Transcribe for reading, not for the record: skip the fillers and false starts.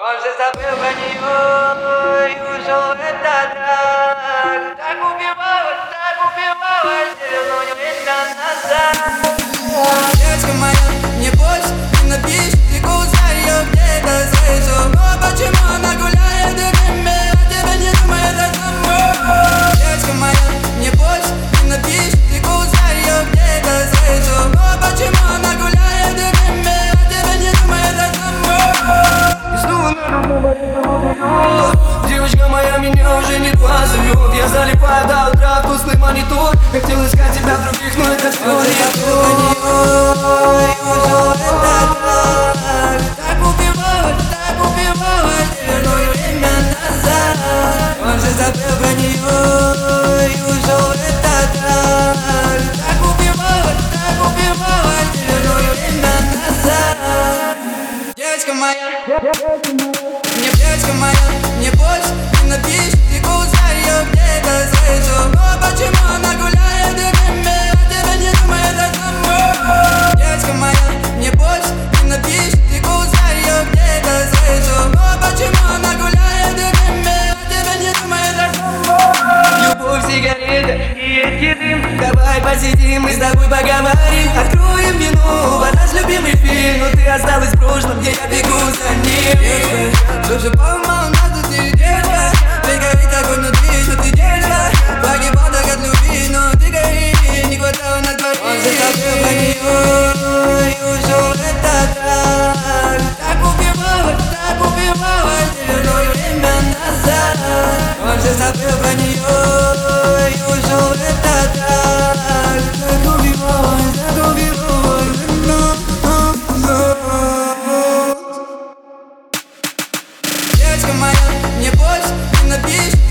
Он же забыл про нее и ушел это так убивала, вернуть время назад. Девочка моя, не бойся, ты напишешь, ты за ее где-то слышу. Но почему она гуляет и время, а тебя не думает о самой? Девочка моя, не бойся, ты напишешь, ты за ее где-то слышу. Но почему она гуляет и время, а тебя не думает о самой? И снова надо думать. Девочка моя, меня уже не глаз зовет. Я залипаю до утра, вкусный монитор. Хотел искать тебя в других, но это все не то. Забыл про нее и ушел это так убивала, вернуть время назад. Девочка моя, девочка моя, не бойся, ты напишешь, ты за ее где-то слышу. Но почему она гуляет и время, а тебя не думает о самой? Девочка моя, не бойся, ты напишешь, ты за ее где-то слышу. Но почему она гуляет и время, а тебя не думает о самой? Любовь, сигарета и едкий дым. Давай посидим, мы с тобой поговорим. Откроем вино, наш любимый фильм. Но ты осталась в прошлом, где я бегу за ним. Слушай, по-моему, надо ты девочка. Ты горит огонь внутри, что ты девочка. Погибал так от любви, но ты гори. Не хватало на твои. Он же забыл про нее и ушел это так убивала, вернуть время назад. Он же забыл про нее и ушел это так убивала. Девочка моя, не бойся, ты напишешь.